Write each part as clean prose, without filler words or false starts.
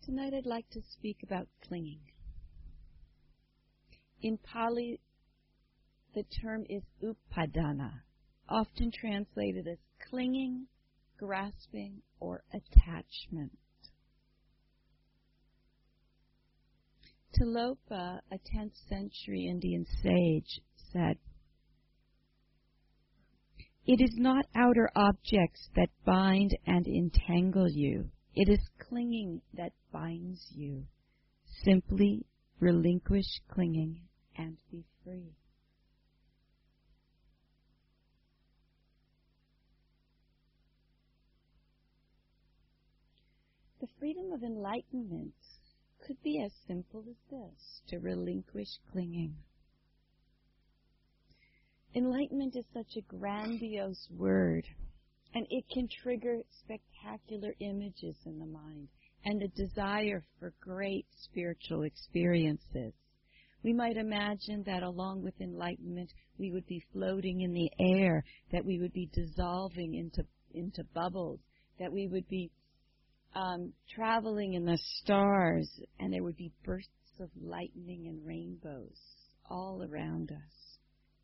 Tonight I'd like to speak about clinging. In Pali, the term is upadana, often translated as clinging, grasping, or attachment. Tilopa, a 10th century Indian sage, said, "It is not outer objects that bind and entangle you. It is clinging that binds you. Simply relinquish clinging and be free." The freedom of enlightenment could be as simple as this, to relinquish clinging. Enlightenment is such a grandiose word, and it can trigger spectacular images in the mind and a desire for great spiritual experiences. We might imagine that along with enlightenment, we would be floating in the air, that we would be dissolving into bubbles, that we would be traveling in the stars, and there would be bursts of lightning and rainbows all around us.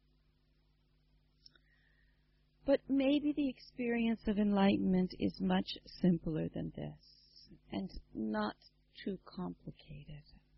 But maybe the experience of enlightenment is much simpler than this, and not too complicated.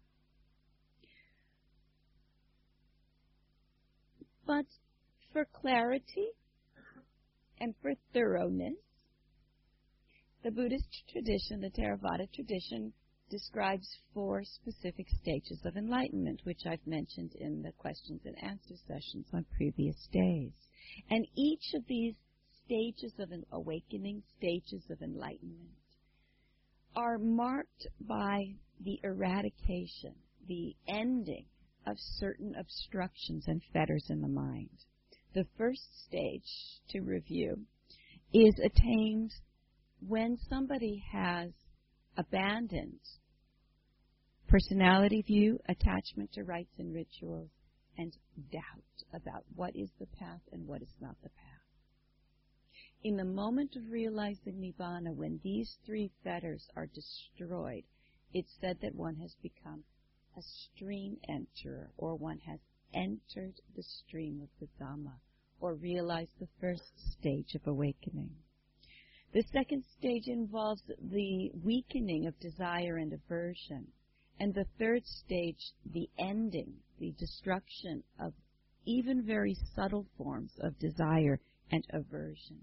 But for clarity and for thoroughness, the Buddhist tradition, the Theravada tradition, describes 4 specific stages of enlightenment, which I've mentioned in the questions and answer sessions on previous days. And each of these stages of an awakening, stages of enlightenment, are marked by the eradication, the ending of certain obstructions and fetters in the mind. The first stage, to review, is attained when somebody has abandoned personality view, attachment to rites and rituals, and doubt about what is the path and what is not the path. In the moment of realizing Nibbana, when these 3 fetters are destroyed, it's said that one has become a stream enterer, or one has entered the stream of the Dhamma, or realized the first stage of awakening. The second stage involves the weakening of desire and aversion. And the third stage, the ending, the destruction of even very subtle forms of desire and aversion.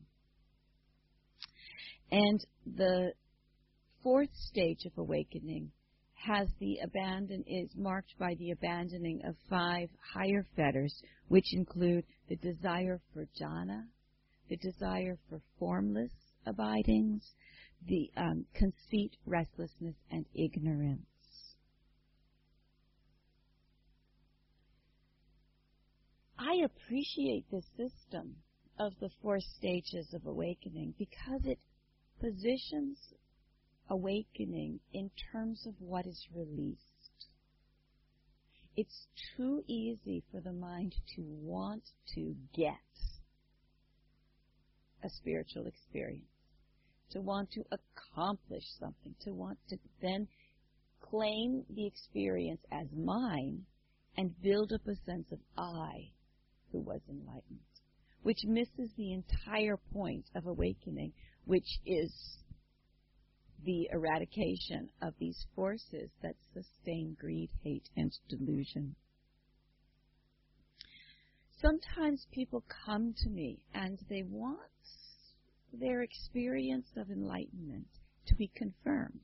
And the 4th stage of awakening is marked by the abandoning of 5 higher fetters, which include the desire for jhana, the desire for formless abidings, the conceit, restlessness, and ignorance. I appreciate this system of the 4 stages of awakening because it positions awakening in terms of what is released. It's too easy for the mind to want to get a spiritual experience, to want to accomplish something, to want to then claim the experience as mine and build up a sense of I who was enlightened, which misses the entire point of awakening, which is the eradication of these forces that sustain greed, hate, and delusion. Sometimes people come to me and they want their experience of enlightenment to be confirmed,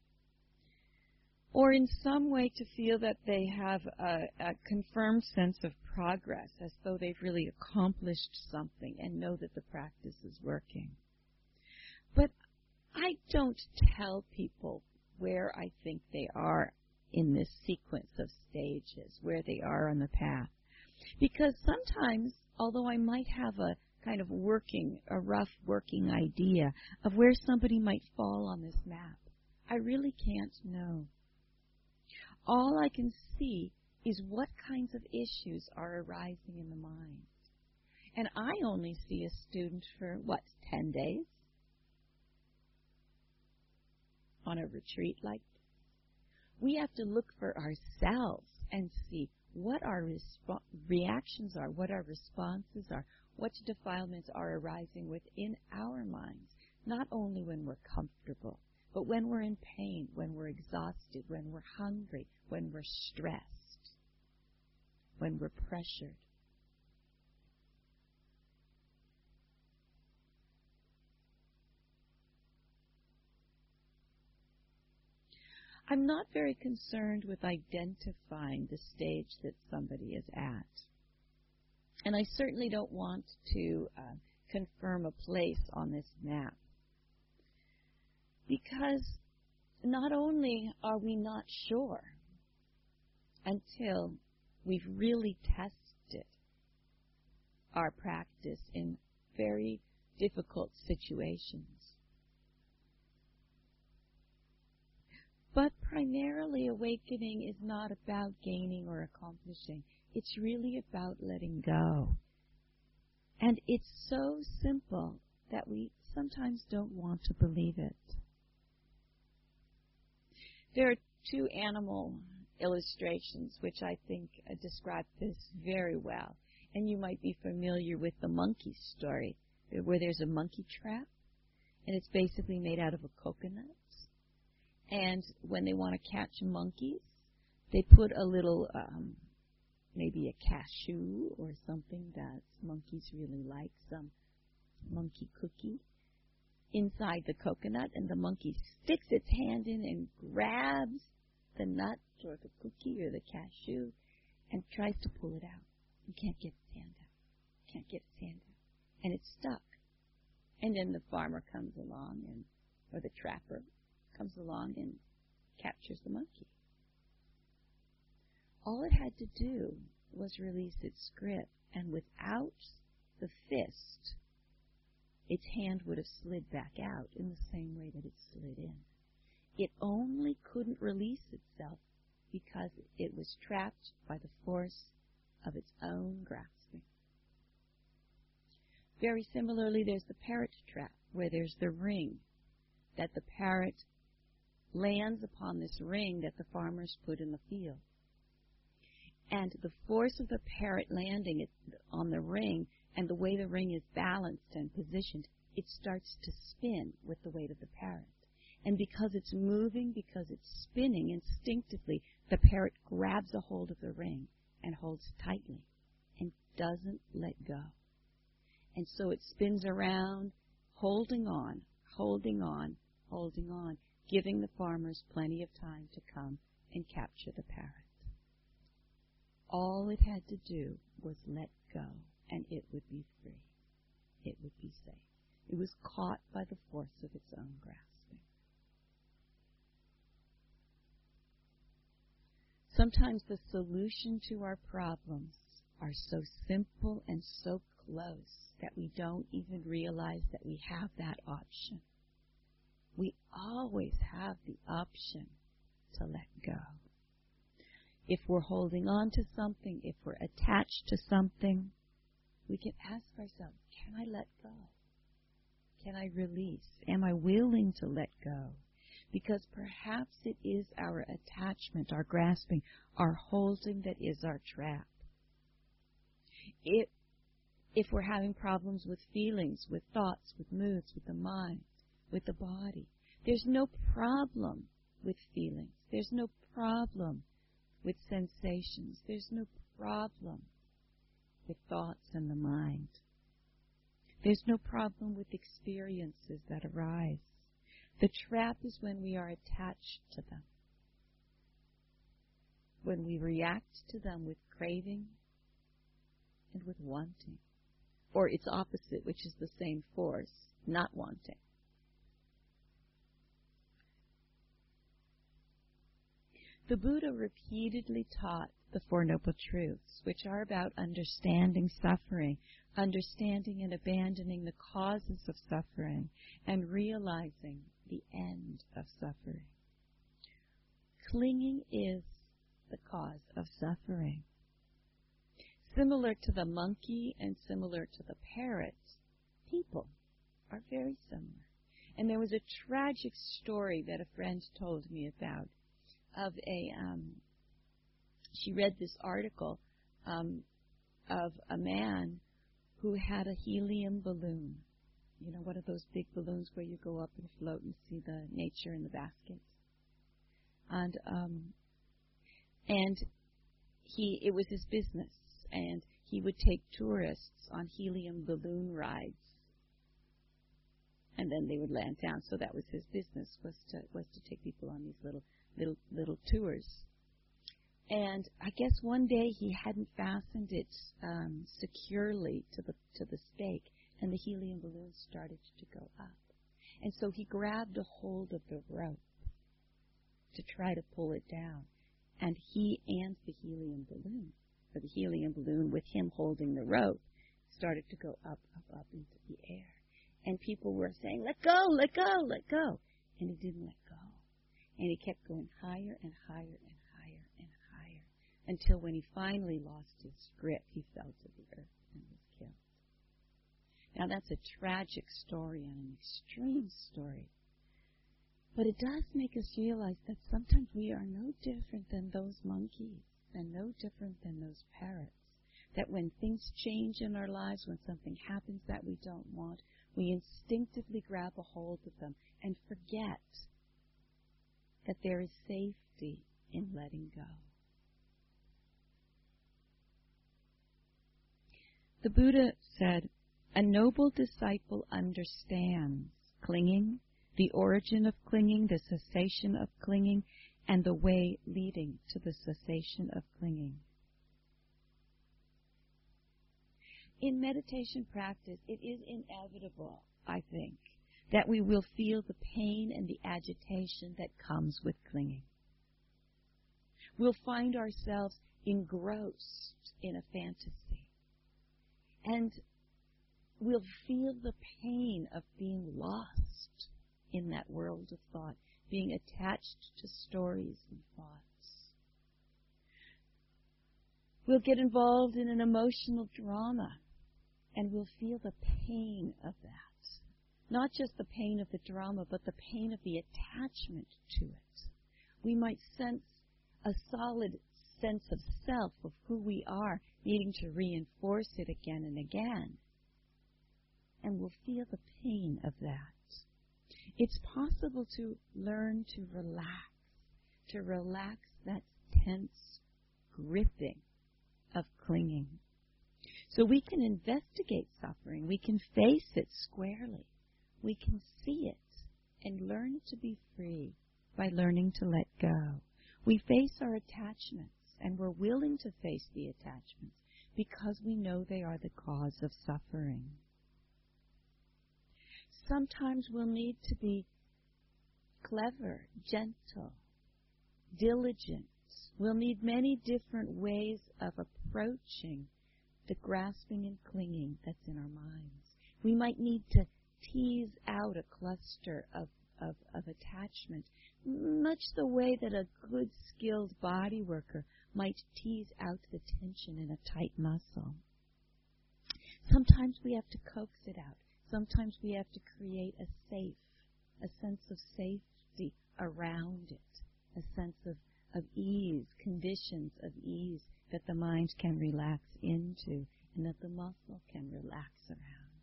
or in some way to feel that they have a confirmed sense of progress, as though they've really accomplished something and know that the practice is working. But I don't tell people where I think they are in this sequence of stages, where they are on the path. Because sometimes, although I might have a kind of rough working idea of where somebody might fall on this map, I really can't know. All I can see is what kinds of issues are arising in the mind. And I only see a student for, 10 days? On a retreat like We have to look for ourselves and see what our reactions are, what our responses are, what defilements are arising within our minds, not only when we're comfortable, but when we're in pain, when we're exhausted, when we're hungry, when we're stressed, when we're pressured. I'm not very concerned with identifying the stage that somebody is at. And I certainly don't want to confirm a place on this map. Because not only are we not sure until we've really tested our practice in very difficult situations, but primarily awakening is not about gaining or accomplishing. It's really about letting go. And it's so simple that we sometimes don't want to believe it. There are two animal illustrations which I think describe this very well. And you might be familiar with the monkey story, where there's a monkey trap, and it's basically made out of a coconut. And when they want to catch monkeys, they put a little, maybe a cashew or something that monkeys really like, some monkey cookie, inside the coconut, and the monkey sticks its hand in and grabs the nut or the cookie or the cashew and tries to pull it out. And can't get its hand out. Can't get its hand out. And it's stuck. And then the farmer comes along, or the trapper comes along and captures the monkey. All it had to do was release its grip, and without the fist, its hand would have slid back out in the same way that it slid in. It only couldn't release itself because it was trapped by the force of its own grasping. Very similarly, there's the parrot trap, where there's the ring that the parrot lands upon, this ring that the farmers put in the field. And the force of the parrot landing on the ring, and the way the ring is balanced and positioned, it starts to spin with the weight of the parrot. And because it's moving, because it's spinning instinctively, the parrot grabs a hold of the ring and holds tightly and doesn't let go. And so it spins around, holding on, holding on, holding on, giving the farmers plenty of time to come and capture the parrot. All it had to do was let go, and it would be free. It would be safe. It was caught by the force of its own grasping. Sometimes the solution to our problems are so simple and so close that we don't even realize that we have that option. We always have the option to let go. If we're holding on to something, if we're attached to something, we can ask ourselves, can I let go? Can I release? Am I willing to let go? Because perhaps it is our attachment, our grasping, our holding that is our trap. If we're having problems with feelings, with thoughts, with moods, with the mind, with the body, there's no problem with feelings. There's no problem with sensations. There's no problem with thoughts and the mind. There's no problem with experiences that arise. The trap is when we are attached to them, when we react to them with craving and with wanting, or its opposite, which is the same force, not wanting. The Buddha repeatedly taught the Four Noble Truths, which are about understanding suffering, understanding and abandoning the causes of suffering, and realizing the end of suffering. Clinging is the cause of suffering. Similar to the monkey and similar to the parrot, people are very similar. And there was a tragic story that a friend told me about of she read this article of a man who had a helium balloon. You know, one of those big balloons where you go up and float and see the nature in the baskets. And it was his business, and he would take tourists on helium balloon rides, and then they would land down. So that was his business, was to take people on these little tours. And I guess one day he hadn't fastened it securely to the stake, and the helium balloon started to go up. And so he grabbed a hold of the rope to try to pull it down. And he and the helium balloon, with him holding the rope, started to go up into the air. And people were saying, "Let go, let go, let go." And he didn't let go. And he kept going higher and higher and higher and higher, until when he finally lost his grip, he fell to the earth and was killed. Now that's a tragic story and an extreme story. But it does make us realize that sometimes we are no different than those monkeys and no different than those parrots. That when things change in our lives, when something happens that we don't want, we instinctively grab a hold of them and forget that there is safety in letting go. The Buddha said, "A noble disciple understands clinging, the origin of clinging, the cessation of clinging, and the way leading to the cessation of clinging." In meditation practice, it is inevitable, I think, that we will feel the pain and the agitation that comes with clinging. We'll find ourselves engrossed in a fantasy, and we'll feel the pain of being lost in that world of thought, being attached to stories and thoughts. We'll get involved in an emotional drama, and we'll feel the pain of that. Not just the pain of the drama, but the pain of the attachment to it. We might sense a solid sense of self, of who we are, needing to reinforce it again and again. And we'll feel the pain of that. It's possible to learn to relax that tense gripping of clinging. So we can investigate suffering. We can face it squarely. We can see it and learn to be free by learning to let go. We face our attachments, and we're willing to face the attachments because we know they are the cause of suffering. Sometimes we'll need to be clever, gentle, diligent. We'll need many different ways of approaching the grasping and clinging that's in our minds. We might need to tease out a cluster of attachment, much the way that a good, skilled body worker might tease out the tension in a tight muscle. Sometimes we have to coax it out. Sometimes we have to create a sense of safety around it, a sense of ease, conditions of ease that the mind can relax into and that the muscle can relax around.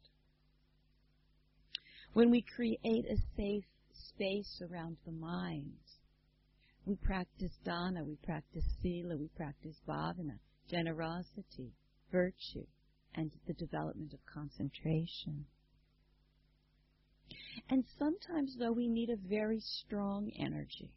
When we create a safe space around the mind, we practice dana, we practice sila, we practice bhavana, generosity, virtue, and the development of concentration. And sometimes, though, we need a very strong energy.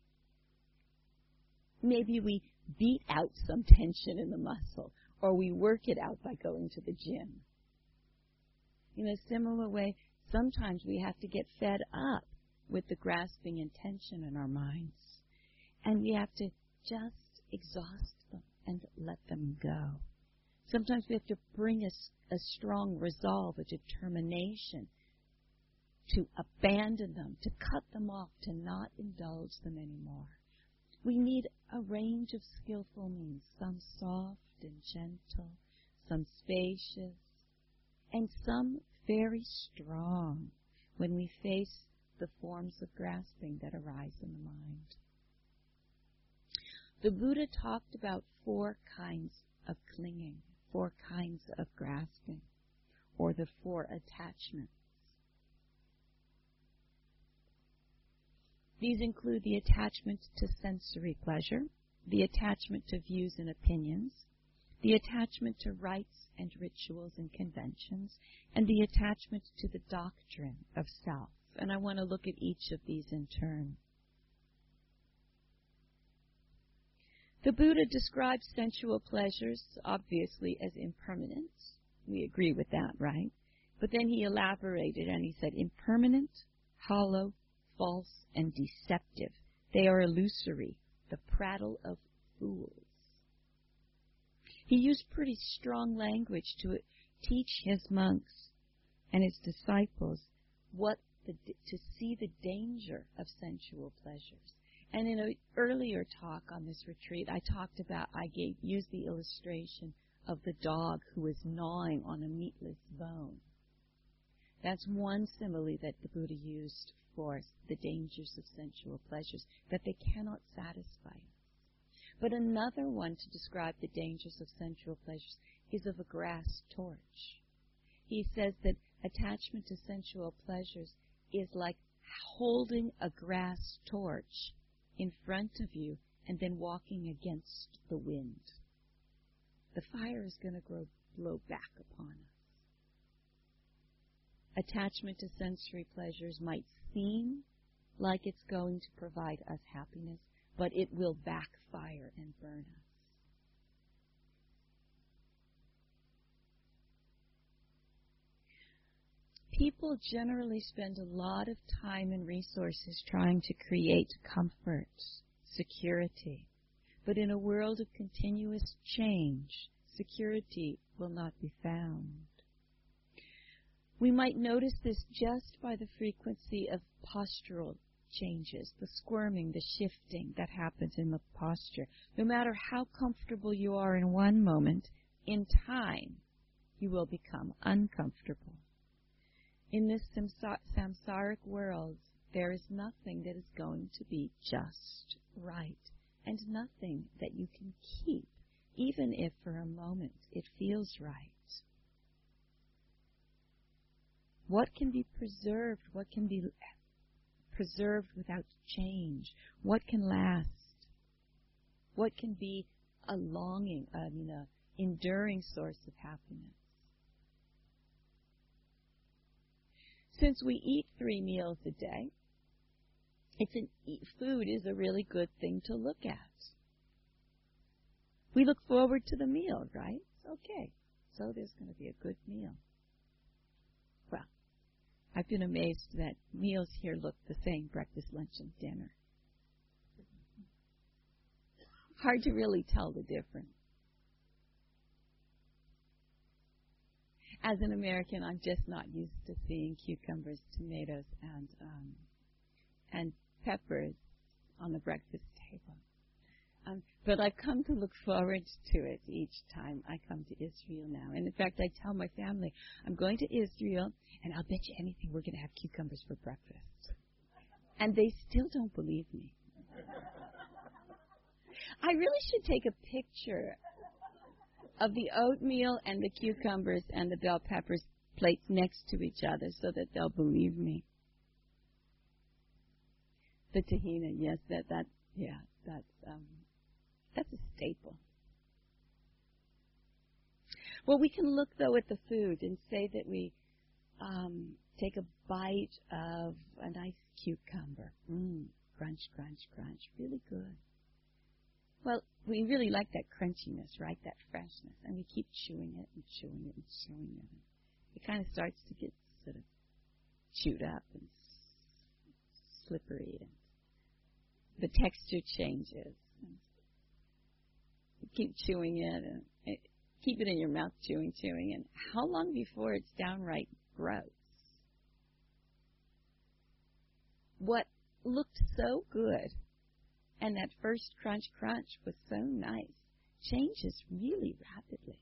Maybe we beat out some tension in the muscle, or we work it out by going to the gym. In a similar way, sometimes we have to get fed up with the grasping and tension in our minds, and we have to just exhaust them and let them go. Sometimes we have to bring a strong resolve, a determination to abandon them, to cut them off, to not indulge them anymore. We need a range of skillful means, some soft and gentle, some spacious, and some very strong when we face the forms of grasping that arise in the mind. The Buddha talked about 4 kinds of clinging, 4 kinds of grasping, or the 4 attachments. These include the attachment to sensory pleasure, the attachment to views and opinions, the attachment to rites and rituals and conventions, and the attachment to the doctrine of self. And I want to look at each of these in turn. The Buddha describes sensual pleasures, obviously, as impermanent. We agree with that, right? But then he elaborated and he said, impermanent, hollow, false, and deceptive. They are illusory, the prattle of fools. He used pretty strong language to teach his monks and his disciples to see the danger of sensual pleasures. And in an earlier talk on this retreat, I used the illustration of the dog who was gnawing on a meatless bone. That's one simile that the Buddha used for the dangers of sensual pleasures, that they cannot satisfy us. But another one to describe the dangers of sensual pleasures is of a grass torch. He says that attachment to sensual pleasures is like holding a grass torch in front of you and then walking against the wind. The fire is going to blow back upon us. Attachment to sensory pleasures might seem like it's going to provide us happiness, but it will backfire and burn us. People generally spend a lot of time and resources trying to create comfort, security. But in a world of continuous change, security will not be found. We might notice this just by the frequency of postural changes, the squirming, the shifting that happens in the posture. No matter how comfortable you are in one moment, in time you will become uncomfortable. In this samsaric world, there is nothing that is going to be just right, and nothing that you can keep, even if for a moment it feels right. What can be preserved? What can be preserved without change? What can last? What can be a longing, an enduring source of happiness? Since we eat 3 meals a day, food is a really good thing to look at. We look forward to the meal, right? Okay, so there's going to be a good meal. Well, I've been amazed that meals here look the same, breakfast, lunch, and dinner. Hard to really tell the difference. As an American, I'm just not used to seeing cucumbers, tomatoes, and peppers on the breakfast table. But I've come to look forward to it each time I come to Israel now. And in fact, I tell my family, I'm going to Israel, and I'll bet you anything we're going to have cucumbers for breakfast. And they still don't believe me. I really should take a picture of the oatmeal and the cucumbers and the bell peppers plates next to each other so that they'll believe me. The tahina, yes, that's a staple. Well, we can look, though, at the food and say that we take a bite of a nice cucumber. Crunch, crunch, crunch. Really good. Well, we really like that crunchiness, right? That freshness. And we keep chewing it and chewing it and chewing it. It kind of starts to get sort of chewed up and slippery. And the texture changes. You keep chewing it and keep it in your mouth, chewing. And how long before it's downright gross? What looked so good and that first crunch was so nice changes really rapidly.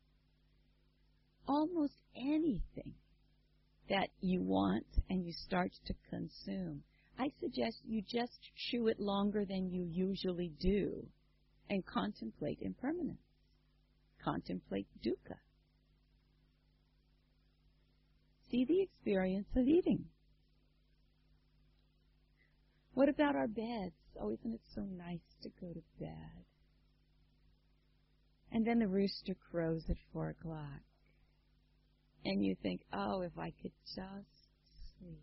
Almost anything that you want and you start to consume, I suggest you just chew it longer than you usually do and contemplate impermanence. Contemplate dukkha. See the experience of eating. What about our beds? Oh, isn't it so nice to go to bed? And then the rooster crows at 4 o'clock. And you think, oh, if I could just sleep.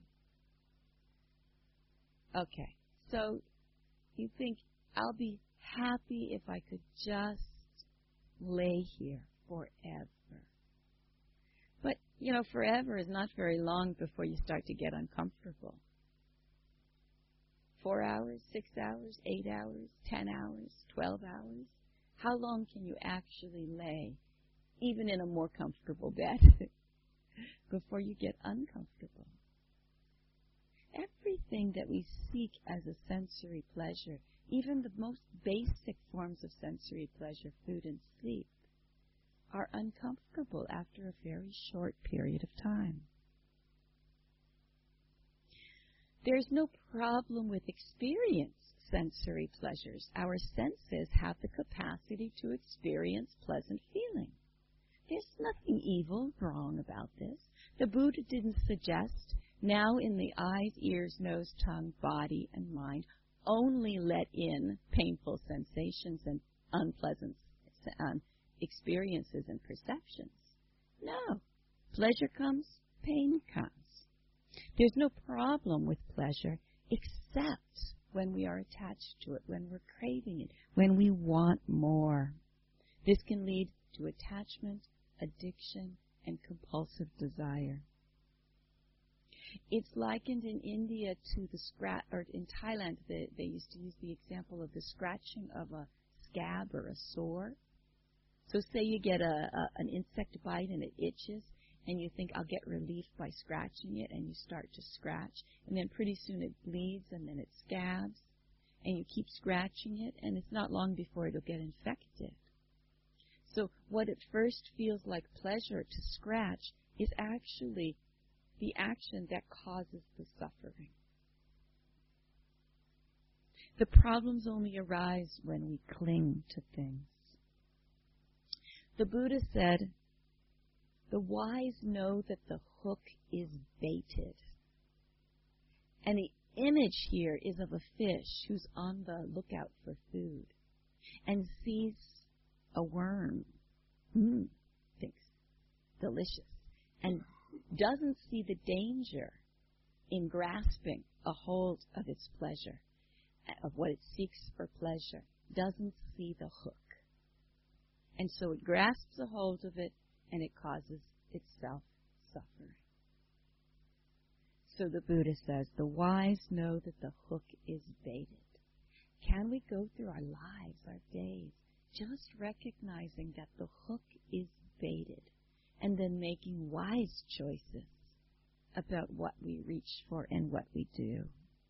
Okay, so you think, I'll be happy if I could just lay here forever. But, forever is not very long before you start to get uncomfortable. 4 hours, 6 hours, 8 hours, 10 hours, 12 hours. How long can you actually lay, even in a more comfortable bed, before you get uncomfortable? Everything that we seek as a sensory pleasure, even the most basic forms of sensory pleasure, food and sleep, are uncomfortable after a very short period of time. There's no problem with experience sensory pleasures. Our senses have the capacity to experience pleasant feeling. There's nothing evil, wrong about this. The Buddha didn't suggest, now in the eyes, ears, nose, tongue, body, and mind, only let in painful sensations and unpleasant experiences and perceptions. No. Pleasure comes, pain comes. There's no problem with pleasure except when we are attached to it, when we're craving it, when we want more. This can lead to attachment, addiction, and compulsive desire. It's likened in India to or in Thailand, they used to use the example of the scratching of a scab or a sore. So say you get an insect bite and it itches, and you think, I'll get relief by scratching it, and you start to scratch, and then pretty soon it bleeds, and then it scabs, and you keep scratching it, and it's not long before it'll get infected. So what at first feels like pleasure to scratch is actually the action that causes the suffering. The problems only arise when we cling to things. The Buddha said, the wise know that the hook is baited. And the image here is of a fish who's on the lookout for food and sees a worm, thinks delicious, and doesn't see the danger in grasping a hold of its pleasure, of what it seeks for pleasure, doesn't see the hook. And so it grasps a hold of it, and it causes itself suffering. So the Buddha says, the wise know that the hook is baited. Can we go through our lives, our days, just recognizing that the hook is baited, and then making wise choices about what we reach for and what we do?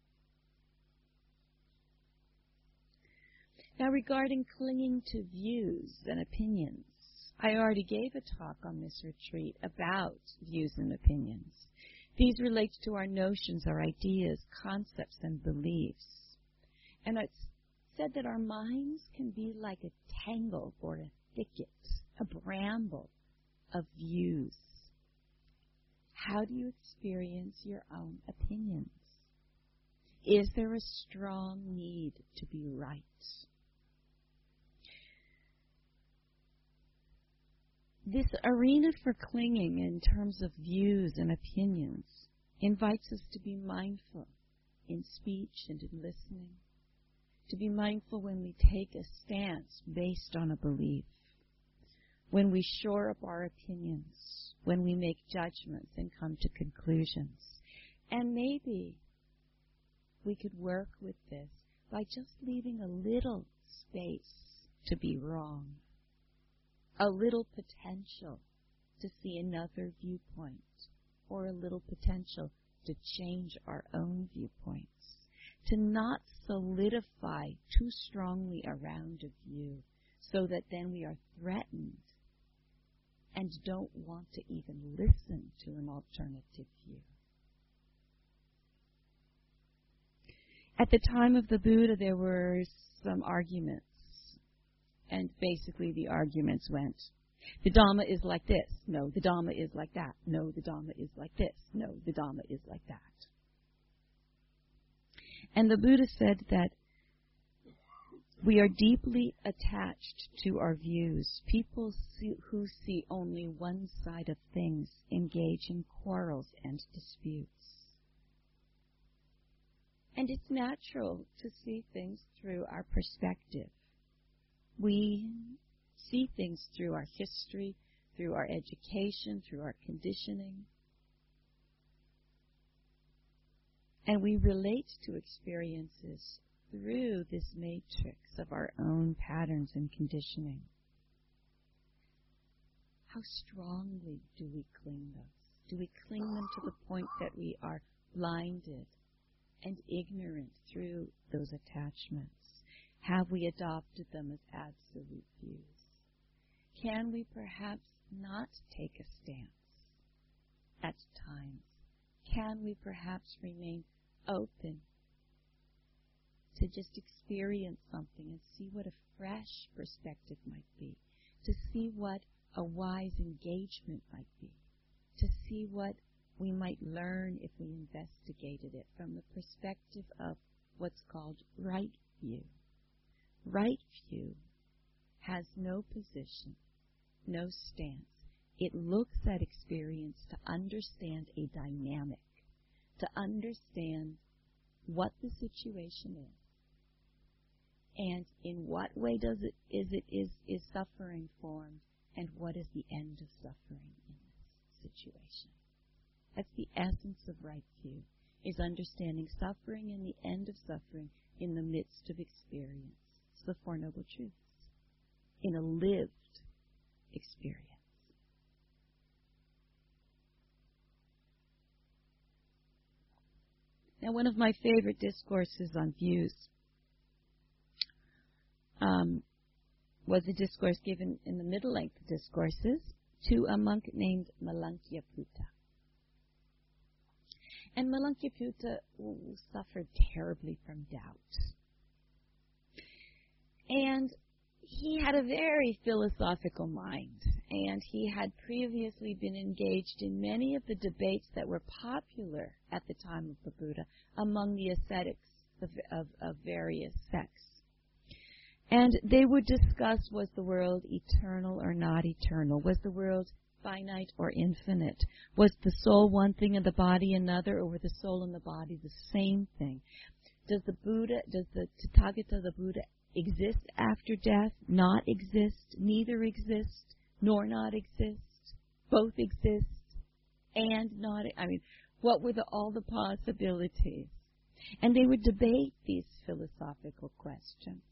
Now, regarding clinging to views and opinions, I already gave a talk on this retreat about views and opinions. These relate to our notions, our ideas, concepts, and beliefs. And it's said that our minds can be like a tangle or a thicket, a bramble of views. How do you experience your own opinions? Is there a strong need to be right? This arena for clinging in terms of views and opinions invites us to be mindful in speech and in listening, to be mindful when we take a stance based on a belief, when we shore up our opinions, when we make judgments and come to conclusions. And maybe we could work with this by just leaving a little space to be wrong, a little potential to see another viewpoint, or a little potential to change our own viewpoints, to not solidify too strongly around a view so that then we are threatened and don't want to even listen to an alternative view. At the time of the Buddha, there were some arguments And basically the arguments went, the Dhamma is like this. No, the Dhamma is like that. No, the Dhamma is like this. No, the Dhamma is like that. And the Buddha said that we are deeply attached to our views. People who see only one side of things engage in quarrels and disputes. And it's natural to see things through our perspective. We see things through our history, through our education, through our conditioning. And we relate to experiences through this matrix of our own patterns and conditioning. How strongly do we cling those? Do we cling them to the point that we are blinded and ignorant through those attachments? Have we adopted them as absolute views? Can we perhaps not take a stance at times? Can we perhaps remain open to just experience something and see what a fresh perspective might be, to see what a wise engagement might be, to see what we might learn if we investigated it from the perspective of what's called right view. Right view has no position, no stance. It looks at experience to understand a dynamic, to understand what the situation is, and in what way is suffering formed, and what is the end of suffering in this situation. That's the essence of right view, is understanding suffering and the end of suffering in the midst of experience. It's the Four Noble Truths in a lived experience. Now, one of my favorite discourses on views was a discourse given in the middle length discourses to a monk named Malankiyaputta. And Malankiyaputta suffered terribly from doubt. And he had a very philosophical mind, and he had previously been engaged in many of the debates that were popular at the time of the Buddha among the ascetics of various sects. And they would discuss, was the world eternal or not eternal? Was the world finite or infinite? Was the soul one thing and the body another, or were the soul and the body the same thing? Does the Tathagata, the Buddha, exist after death, not exist, neither exist, nor not exist, both exist, and not, what were all the possibilities? And they would debate these philosophical questions.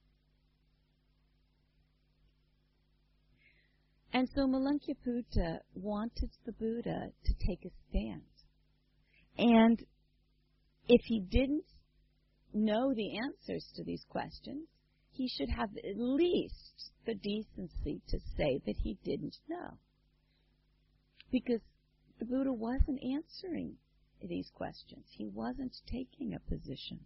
And so Malankiyaputta wanted the Buddha to take a stand. And if he didn't know the answers to these questions, he should have at least the decency to say that he didn't know. Because the Buddha wasn't answering these questions. He wasn't taking a position.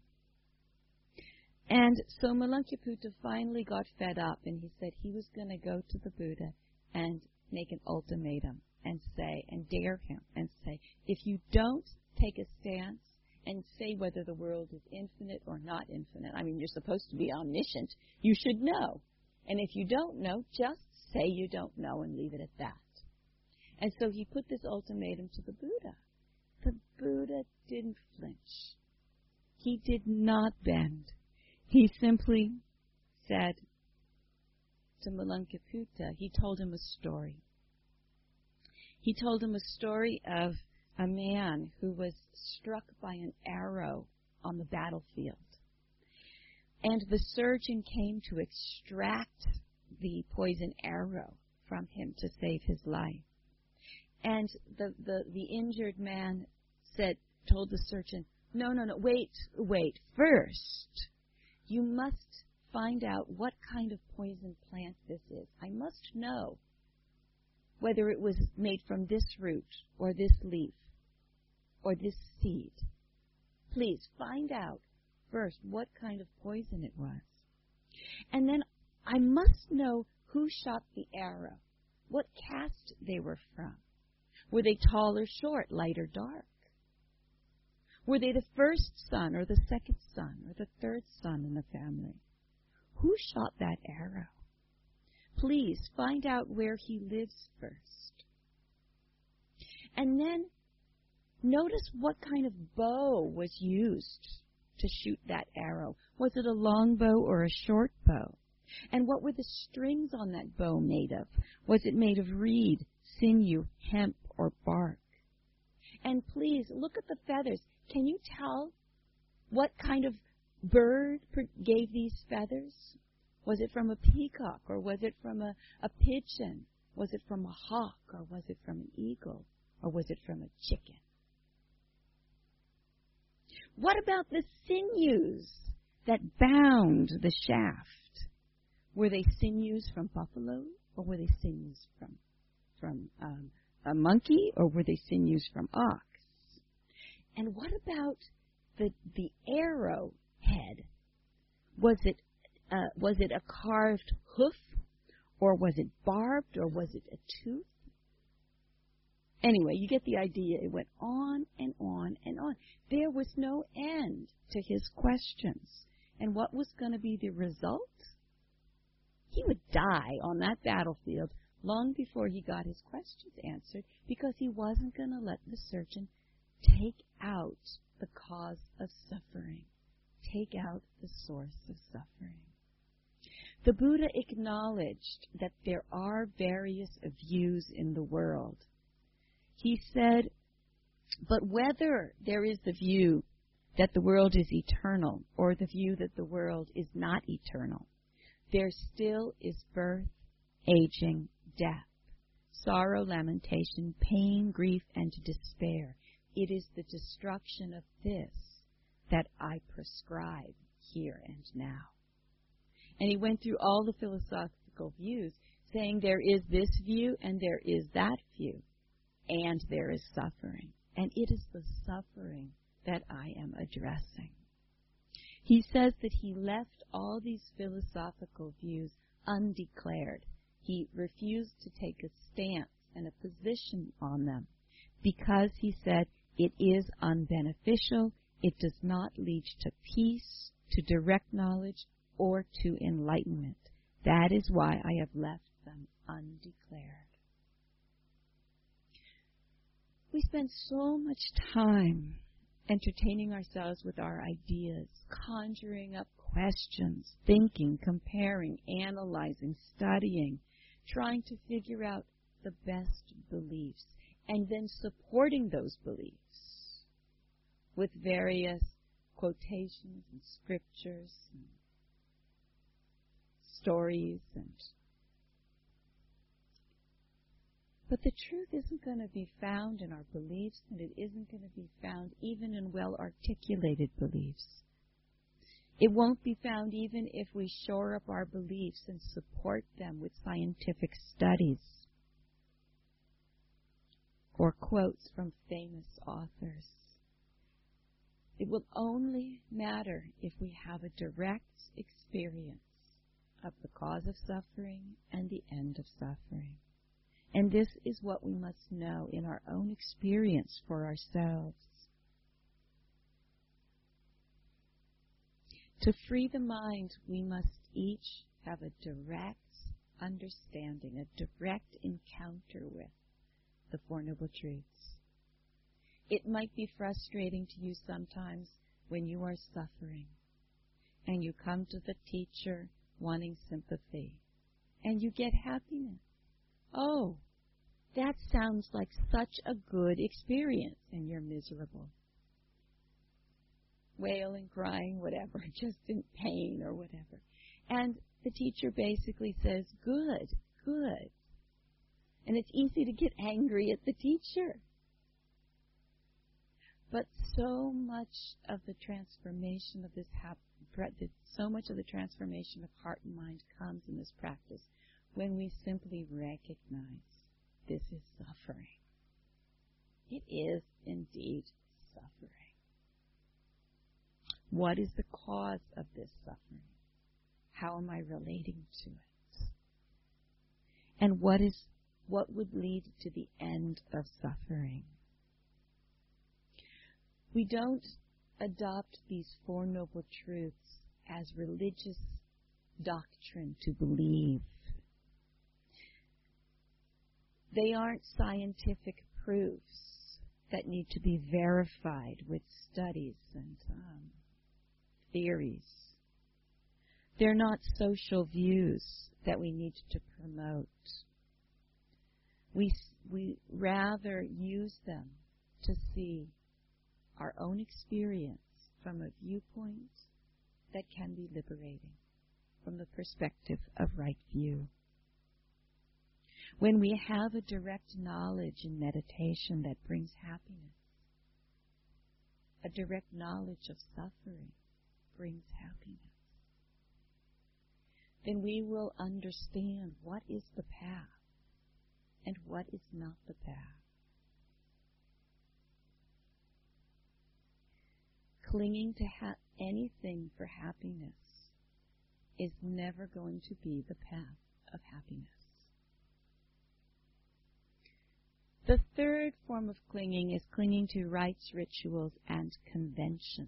And so Malankiyaputta finally got fed up, and he said he was going to go to the Buddha and make an ultimatum and dare him and say, if you don't take a stance and say whether the world is infinite or not infinite, you're supposed to be omniscient, you should know. And if you don't know, just say you don't know and leave it at that. And so he put this ultimatum to the Buddha. The Buddha didn't flinch. He did not bend. He simply said to Malankiyaputta, he told him a story. He told him a story of a man who was struck by an arrow on the battlefield. And the surgeon came to extract the poison arrow from him to save his life. And the injured man told the surgeon, no, wait. First, you must find out what kind of poison plant this is. I must know whether it was made from this root or this leaf or this seed. Please find out first what kind of poison it was. And then I must know who shot the arrow, what caste they were from. Were they tall or short, light or dark? Were they the first son or the second son or the third son in the family? Who shot that arrow? Please find out where he lives first. And then notice what kind of bow was used to shoot that arrow. Was it a long bow or a short bow? And what were the strings on that bow made of? Was it made of reed, sinew, hemp, or bark? And please look at the feathers. Can you tell what kind of bird gave these feathers? Was it from a peacock, or was it from a pigeon? Was it from a hawk, or was it from an eagle, or was it from a chicken? What about the sinews that bound the shaft? Were they sinews from buffalo, or were they sinews from a monkey, or were they sinews from ox? And what about the arrow head? Was it a carved hoof, or was it barbed, or was it a tooth? Anyway, you get the idea. It went on and on and on. There was no end to his questions. And what was going to be the result? He would die on that battlefield long before he got his questions answered, because he wasn't going to let the surgeon take out the cause of suffering, take out the source of suffering. The Buddha acknowledged that there are various views in the world. He said, but whether there is the view that the world is eternal or the view that the world is not eternal, there still is birth, aging, death, sorrow, lamentation, pain, grief, and despair. It is the destruction of this that I prescribe here and now. And he went through all the philosophical views, saying there is this view and there is that view, and there is suffering. And it is the suffering that I am addressing. He says that he left all these philosophical views undeclared. He refused to take a stance and a position on them because, he said, it is unbeneficial, it does not lead to peace, to direct knowledge, or to enlightenment. That is why I have left them undeclared. We spend so much time entertaining ourselves with our ideas, conjuring up questions, thinking, comparing, analyzing, studying, trying to figure out the best beliefs, and then supporting those beliefs with various quotations and scriptures and stories. But the truth isn't going to be found in our beliefs, and it isn't going to be found even in well-articulated beliefs. It won't be found even if we shore up our beliefs and support them with scientific studies or quotes from famous authors. It will only matter if we have a direct experience of the cause of suffering and the end of suffering. And this is what we must know in our own experience for ourselves. To free the mind, we must each have a direct understanding, a direct encounter with the Four Noble Truths. It might be frustrating to you sometimes when you are suffering and you come to the teacher wanting sympathy and you get happiness. Oh, that sounds like such a good experience, and you're miserable. Wailing, crying, whatever, just in pain or whatever. And the teacher basically says, good, good. And it's easy to get angry at the teacher. But so much of the transformation of this so much of the transformation of heart and mind comes in this practice when we simply recognize this is suffering. It is indeed suffering. What is the cause of this suffering? How am I relating to it? And what would lead to the end of suffering? We don't adopt these Four Noble Truths as religious doctrine to believe. They aren't scientific proofs that need to be verified with studies and theories. They're not social views that we need to promote. We rather use them to see our own experience from a viewpoint that can be liberating, from the perspective of right view. When we have a direct knowledge in meditation that brings happiness, a direct knowledge of suffering brings happiness, then we will understand what is the path and what is not the path. Clinging to anything for happiness is never going to be the path of happiness. The third form of clinging is clinging to rites, rituals, and conventions.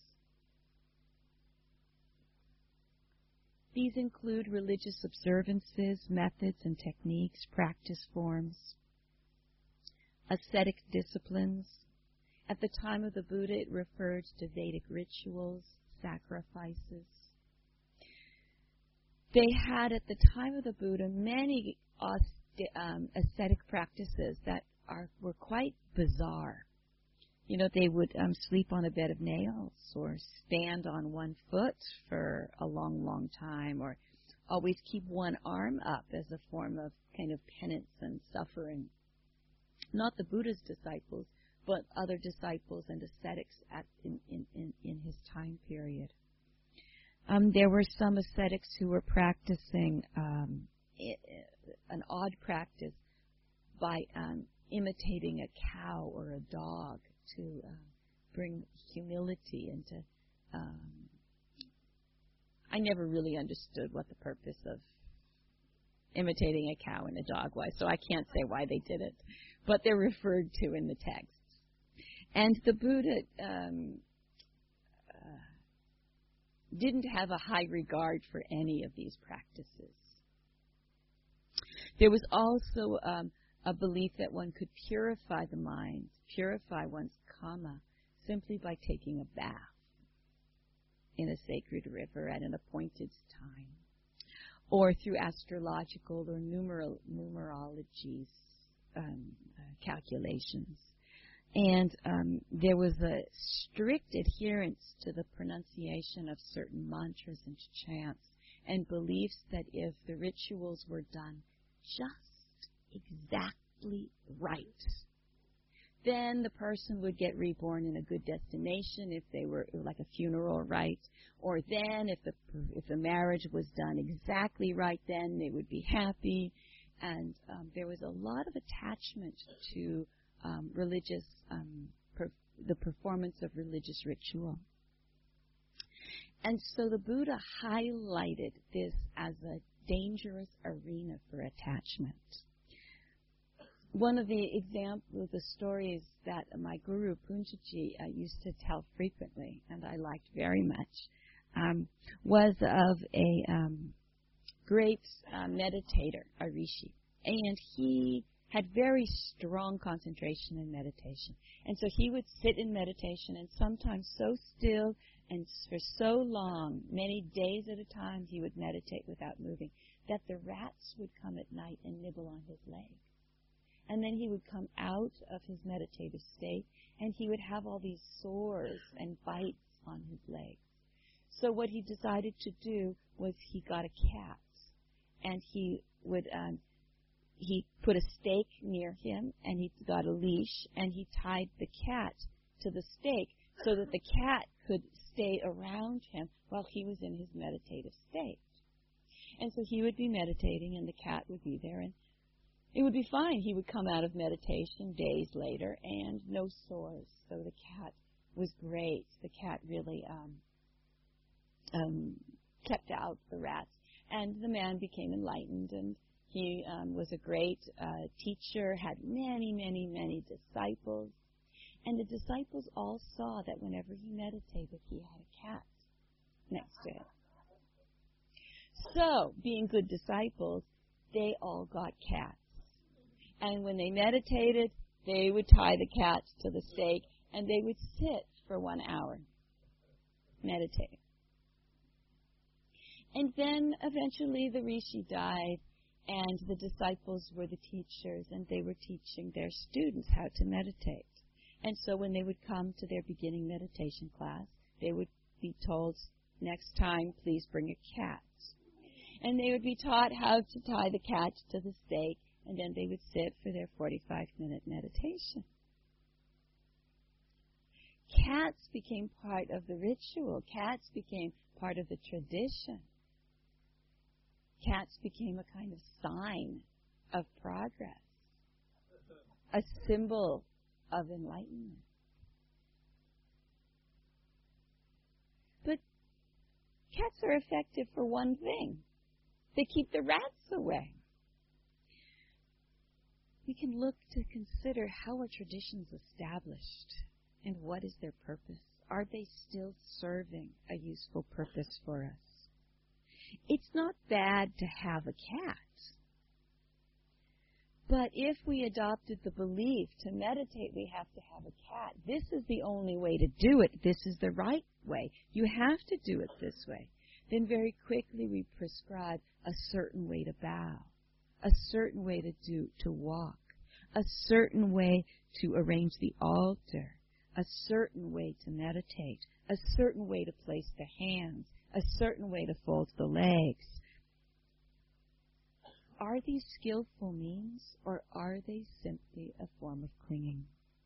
These include religious observances, methods and techniques, practice forms, ascetic disciplines. At the time of the Buddha, it referred to Vedic rituals, sacrifices. They had, at the time of the Buddha, many ascetic practices that were quite bizarre. You know, they would sleep on a bed of nails or stand on one foot for a long, long time, or always keep one arm up as a form of kind of penance and suffering. Not the Buddha's disciples, but other disciples and ascetics in his time period. There were some ascetics who were practicing an odd practice by imitating a cow or a dog to bring humility and to... I never really understood what the purpose of imitating a cow and a dog was, so I can't say why they did it, but they're referred to in the texts. And the Buddha didn't have a high regard for any of these practices. There was also a belief that one could purify the mind, purify one's karma, simply by taking a bath in a sacred river at an appointed time, or through astrological or numerology calculations. And there was a strict adherence to the pronunciation of certain mantras and chants, and beliefs that if the rituals were done just exactly right, then the person would get reborn in a good destination if they were like a funeral rite, or then if the marriage was done exactly right, then they would be happy. And there was a lot of attachment to religious, the performance of religious ritual. And so the Buddha highlighted this as a dangerous arena for attachment. One of the examples, the stories that my guru Punjaji used to tell frequently, and I liked very much, was of a great meditator, a rishi. And he had very strong concentration in meditation. And so he would sit in meditation, and sometimes so still and for so long, many days at a time, he would meditate without moving, that the rats would come at night and nibble on his leg. And then he would come out of his meditative state, and he would have all these sores and bites on his legs. So what he decided to do was he got a cat, and he would... he put a stake near him, and he got a leash, and he tied the cat to the stake so that the cat could stay around him while he was in his meditative state. And so he would be meditating, and the cat would be there, and it would be fine. He would come out of meditation days later, and no sores. So the cat was great. The cat really kept out the rats. And the man became enlightened, and he was a great teacher, had many, many, many disciples. And the disciples all saw that whenever he meditated, he had a cat next to him. So, being good disciples, they all got cats. And when they meditated, they would tie the cat to the stake, and they would sit for 1 hour meditating. And then eventually the rishi died, and the disciples were the teachers, and they were teaching their students how to meditate. And so when they would come to their beginning meditation class, they would be told, next time, please bring a cat. And they would be taught how to tie the cat to the stake, and then they would sit for their 45-minute meditation. Cats became part of the ritual. Cats became part of the tradition. Cats became a kind of sign of progress, a symbol of enlightenment. But cats are effective for one thing. They keep the rats away. We can look to consider how are traditions established and what is their purpose. Are they still serving a useful purpose for us? It's not bad to have a cat. But if we adopted the belief to meditate we have to have a cat, this is the only way to do it, this is the right way, you have to do it this way, then very quickly we prescribe a certain way to bow, a certain way to walk, a certain way to arrange the altar, a certain way to meditate, a certain way to place the hands, a certain way to fold the legs. Are these skillful means, or are they simply a form of clinging?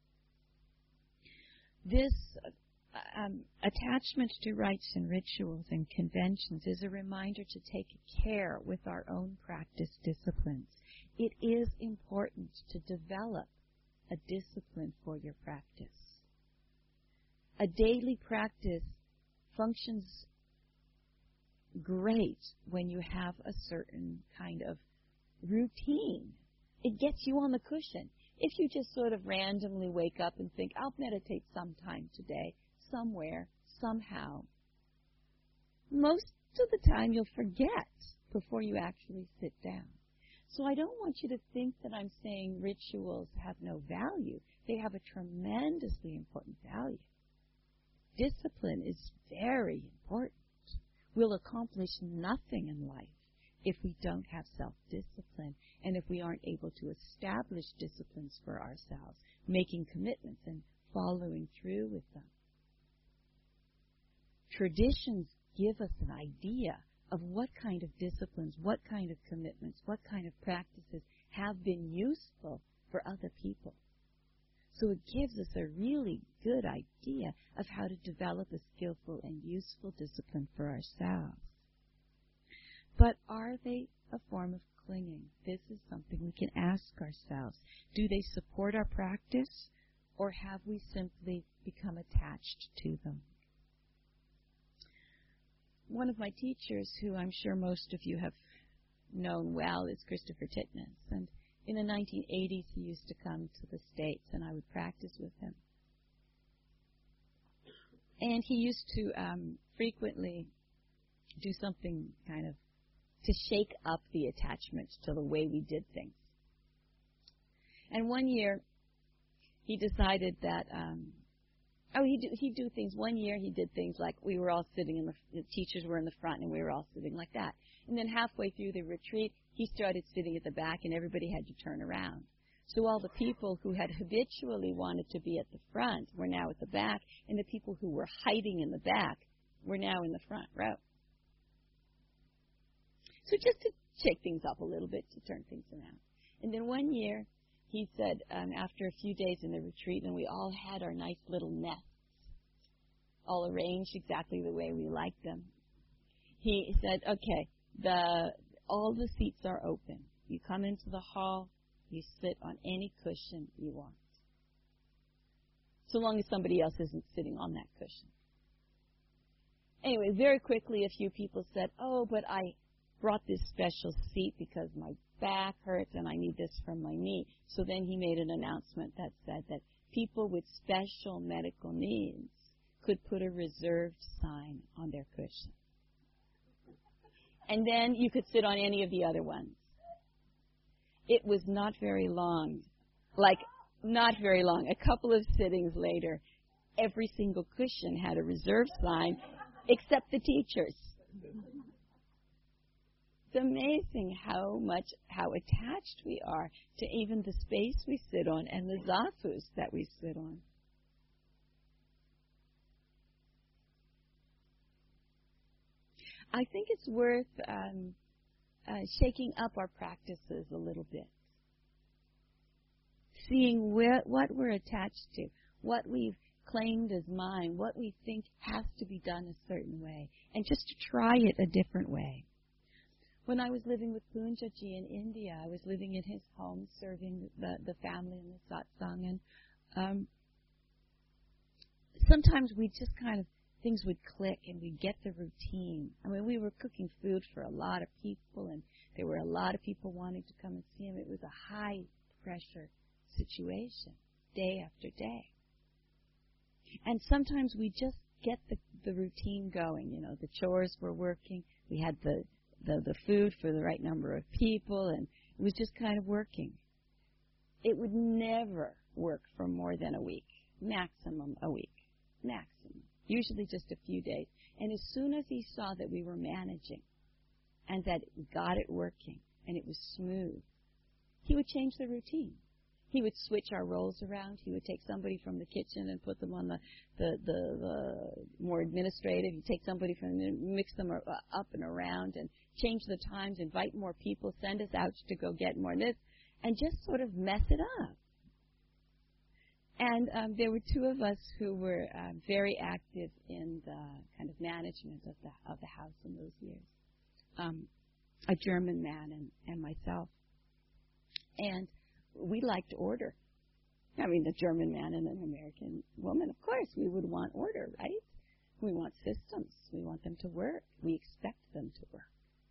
This attachment to rites and rituals and conventions is a reminder to take care with our own practice disciplines. It is important to develop a discipline for your practice. A daily practice functions great when you have a certain kind of routine. It gets you on the cushion. If you just sort of randomly wake up and think, I'll meditate sometime today, somewhere, somehow, most of the time you'll forget before you actually sit down. So I don't want you to think that I'm saying rituals have no value. They have a tremendously important value. Discipline is very important. We'll accomplish nothing in life if we don't have self-discipline and if we aren't able to establish disciplines for ourselves, making commitments and following through with them. Traditions give us an idea of what kind of disciplines, what kind of commitments, what kind of practices have been useful for other people. So it gives us a really good idea of how to develop a skillful and useful discipline for ourselves. But are they a form of clinging? This is something we can ask ourselves. Do they support our practice, or have we simply become attached to them? One of my teachers, who I'm sure most of you have known well, is Christopher Titmuss. And in the 1980s, he used to come to the States, and I would practice with him. And he used to frequently do something kind of to shake up the attachment to the way we did things. And one year, he decided that, he'd do things. One year, he did things like we were all sitting the teachers were in the front, and we were all sitting like that. And then halfway through the retreat, he started sitting at the back, and everybody had to turn around. So all the people who had habitually wanted to be at the front were now at the back, and the people who were hiding in the back were now in the front row. So just to shake things up a little bit, to turn things around. And then one year, he said, after a few days in the retreat, and we all had our nice little nests, all arranged exactly the way we liked them, he said, okay, all the seats are open. You come into the hall, you sit on any cushion you want, so long as somebody else isn't sitting on that cushion. Anyway, very quickly a few people said, oh, but I brought this special seat because my back hurts and I need this for my knee. So then he made an announcement that said that people with special medical needs could put a reserved sign on their cushion. And then you could sit on any of the other ones. It was not very long. Not very long. A couple of sittings later, every single cushion had a reserve sign except the teachers. It's amazing how attached we are to even the space we sit on and the zafus that we sit on. I think it's worth shaking up our practices a little bit. Seeing what we're attached to, what we've claimed as mine, what we think has to be done a certain way, and just to try it a different way. When I was living with Poonjaji in India, I was living in his home, serving the family in the satsang, and sometimes we just kind of, things would click and we'd get the routine. I mean, we were cooking food for a lot of people, and there were a lot of people wanting to come and see him. It was a high-pressure situation, day after day. And sometimes we just get the routine going. You know, the chores were working. We had the food for the right number of people, and it was just kind of working. It would never work for more than a week, maximum a week, maximum, usually just a few days. And as soon as he saw that we were managing and that we got it working and it was smooth, he would change the routine. He would switch our roles around. He would take somebody from the kitchen and put them on the more administrative. He'd take somebody from mix them up and around and change the times, invite more people, send us out to go get more of this, and just sort of mess it up. And there were two of us who were very active in the kind of management of the house in those years. A German man and myself. And we liked order. I mean, the German man and an American woman, of course, we would want order, right? We want systems. We want them to work. We expect them to work.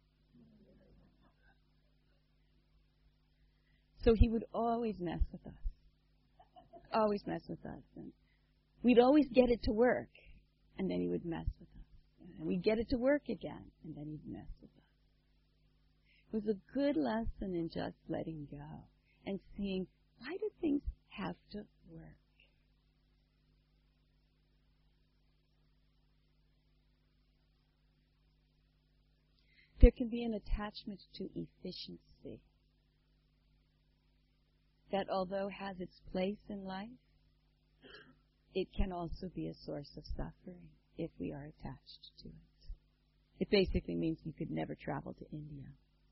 So he would always mess with us. Always mess with us. And we'd always get it to work, and then he would mess with us. And we'd get it to work again, and then he'd mess with us. It was a good lesson in just letting go and seeing, why do things have to work? There can be an attachment to efficiency that, although has its place in life, it can also be a source of suffering if we are attached to it. It basically means you could never travel to India.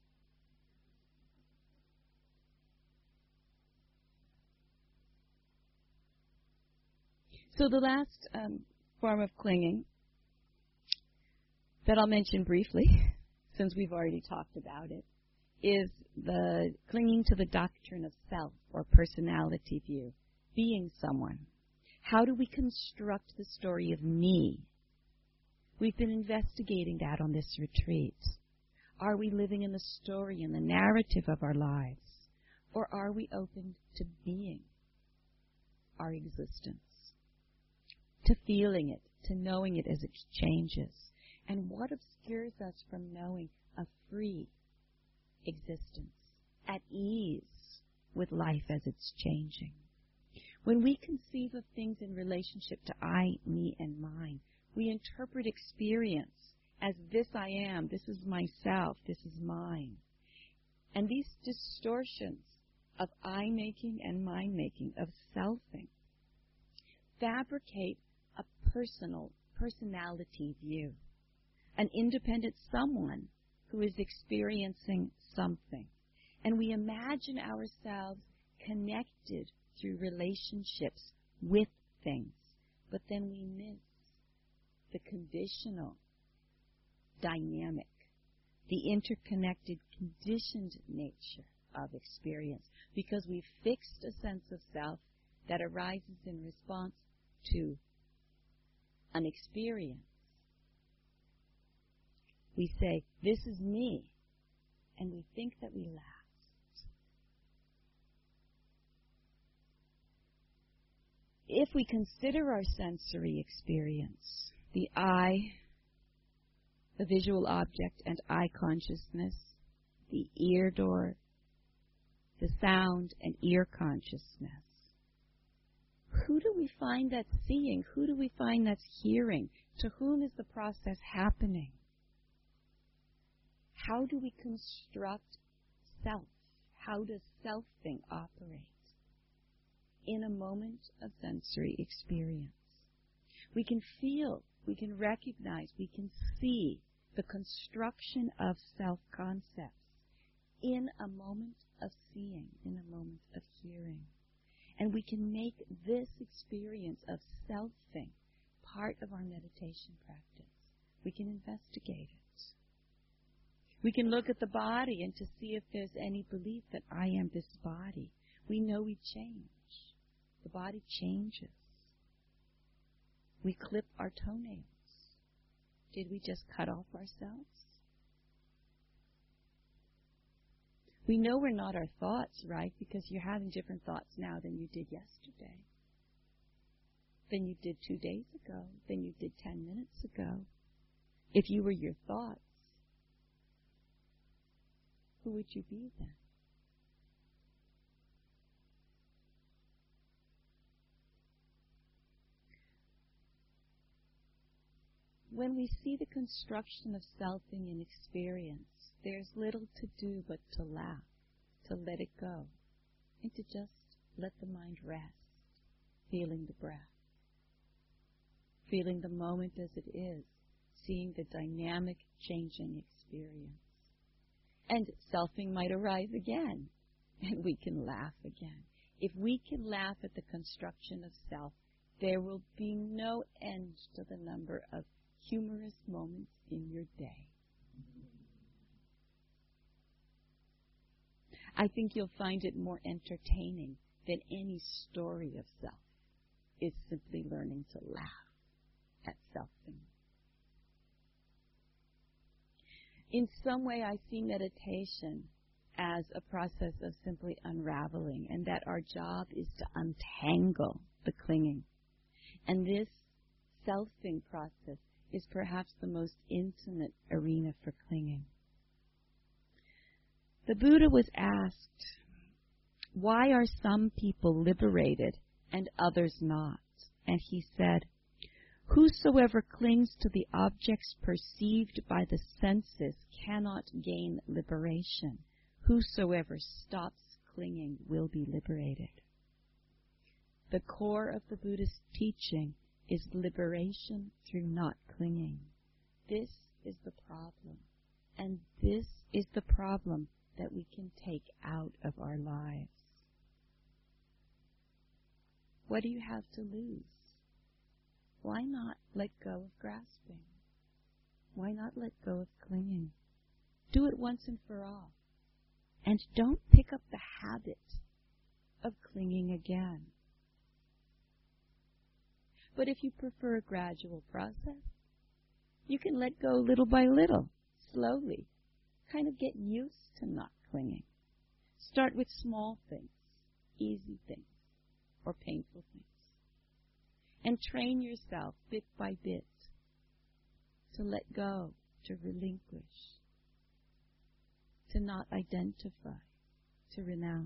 So the last form of clinging that I'll mention briefly, since we've already talked about it, is the clinging to the doctrine of self or personality view, being someone. How do we construct the story of me? We've been investigating that on this retreat. Are we living in the story, in the narrative of our lives? Or are we open to being our existence? To feeling it, to knowing it as it changes. And what obscures us from knowing a free existence, at ease with life as it's changing? When we conceive of things in relationship to I, me, and mine, we interpret experience as this I am, this is myself, this is mine. And these distortions of I-making and mine-making, of selfing, fabricate a personality view, an independent someone who is experiencing something. And we imagine ourselves connected through relationships with things, but then we miss the conditional dynamic, the interconnected, conditioned nature of experience, because we've fixed a sense of self that arises in response to an experience We say, this is me, and we think that we last. If we consider our sensory experience, the eye, the visual object and eye consciousness, the ear door, the sound and ear consciousness, who do we find that's seeing? Who do we find that's hearing? To whom is the process happening? How do we construct self? How does selfing operate in a moment of sensory experience? We can feel, we can recognize, we can see the construction of self-concepts in a moment of seeing, in a moment of hearing. And we can make this experience of selfing part of our meditation practice. We can investigate it. We can look at the body and to see if there's any belief that I am this body. We know we change. The body changes. We clip our toenails. Did we just cut off ourselves? We know we're not our thoughts, right? Because you're having different thoughts now than you did yesterday, than you did 2 days ago, than you did 10 minutes ago. If you were your thoughts, who would you be then? When we see the construction of selfing in experience, there's little to do but to laugh, to let it go, and to just let the mind rest, feeling the breath, feeling the moment as it is, seeing the dynamic changing experience. And selfing might arise again, and we can laugh again. If we can laugh at the construction of self, there will be no end to the number of humorous moments in your day. I think you'll find it more entertaining than any story of self, is simply learning to laugh at selfing. In some way, I see meditation as a process of simply unraveling, and that our job is to untangle the clinging. And this selfing process is perhaps the most intimate arena for clinging. The Buddha was asked, why are some people liberated and others not? And he said, whosoever clings to the objects perceived by the senses cannot gain liberation. Whosoever stops clinging will be liberated. The core of the Buddhist teaching is liberation through not clinging. This is the problem. And this is the problem that we can take out of our lives. What do you have to lose? Why not let go of grasping? Why not let go of clinging? Do it once and for all. And don't pick up the habit of clinging again. But if you prefer a gradual process, you can let go little by little, slowly. Kind of get used to not clinging. Start with small things, easy things, or painful things. And train yourself bit by bit to let go, to relinquish, to not identify, to renounce.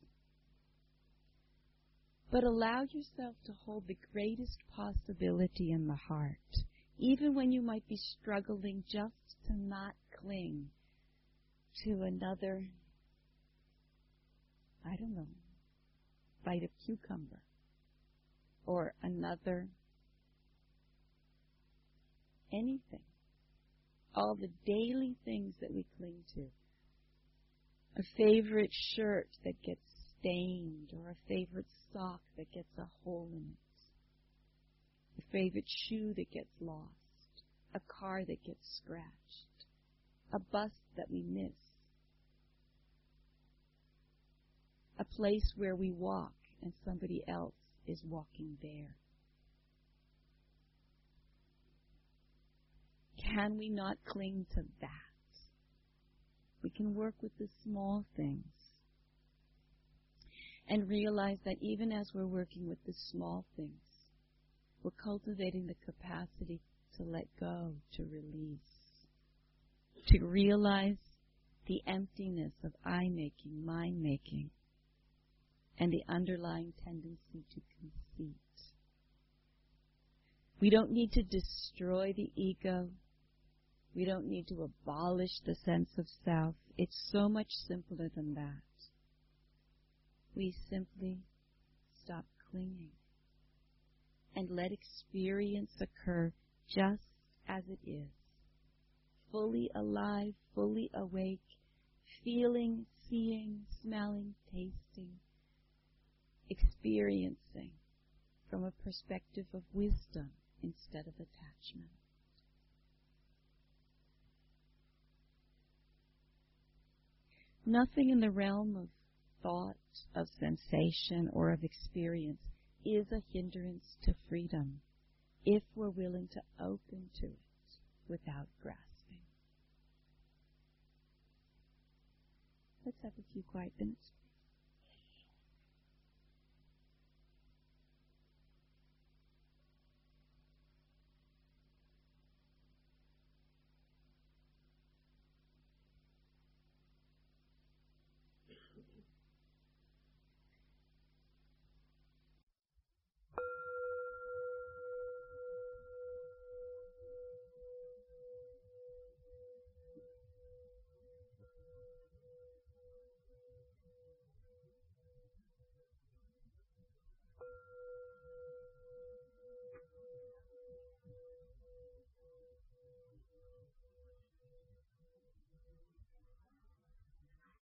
But allow yourself to hold the greatest possibility in the heart, even when you might be struggling just to not cling to another, I don't know, bite of cucumber, or another anything. All the daily things that we cling to. A favorite shirt that gets stained, or a favorite sock that gets a hole in it. A favorite shoe that gets lost. A car that gets scratched. A bus that we miss. A place where we walk and somebody else is walking there. can we not cling to that? We can work with the small things and realize that even as we're working with the small things, we're cultivating the capacity to let go, to release, to realize the emptiness of I-making, mind-making, and the underlying tendency to conceit. We don't need to destroy the ego. We don't need to abolish the sense of self. It's so much simpler than that. We simply stop clinging and let experience occur just as it is, fully alive, fully awake, feeling, seeing, smelling, tasting, experiencing from a perspective of wisdom instead of attachment. Nothing in the realm of thought, of sensation, or of experience is a hindrance to freedom if we're willing to open to it without grasping. Let's have a few quiet minutes.